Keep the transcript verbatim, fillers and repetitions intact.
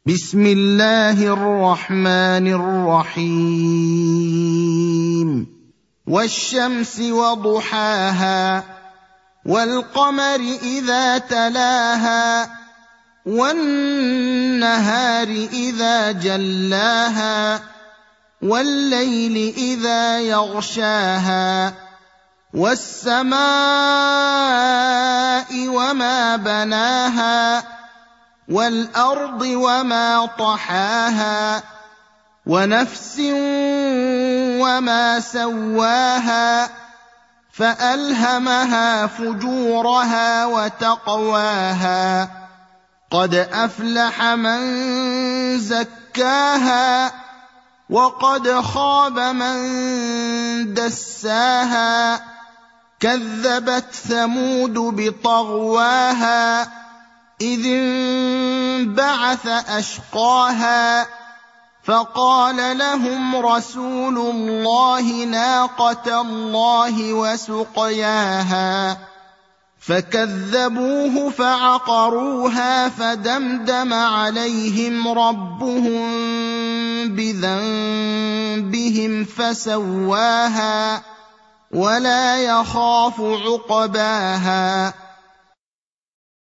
بسم الله الرحمن الرحيم والشمس وضحاها والقمر إذا تلاها والنهار إذا جلاها والليل إذا يغشاها والسماء وما بناها والأرض وما طحاها ونفس وما سواها فألهمها فجورها وتقواها قد أفلح من زكاها وقد خاب من دساها كذبت ثمود بطغواها إذ انبعث أشقاها فقال لهم رسول الله ناقة الله وسقياها فكذبوه فعقروها فدمدم عليهم ربهم بذنبهم فسواها ولا يخاف عقباها